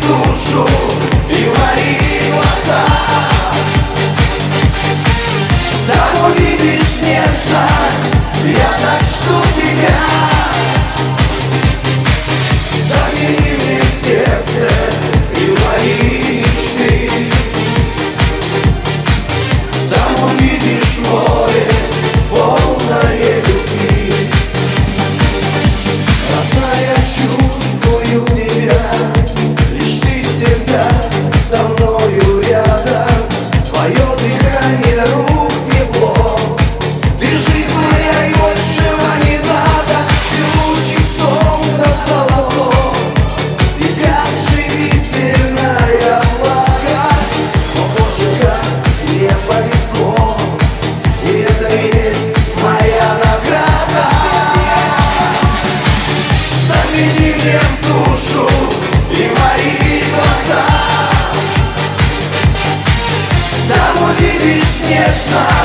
душу и мои глаза. Там увидишь нежность, я так жду тебя. Замени мне сердце и мои мечты. Там увидишь море, полное любви. Родная, чувствую тебя, лишь ты всегда со мною рядом. Твое дыхание, рук тепло, ты жизнь моя, и большего не надо. Ты лучик солнца золотой, ты как живительная влага. О Боже, как мне повезло, и это и есть моя награда. Замени мне душу и мои глаза. Там увидишь нежность.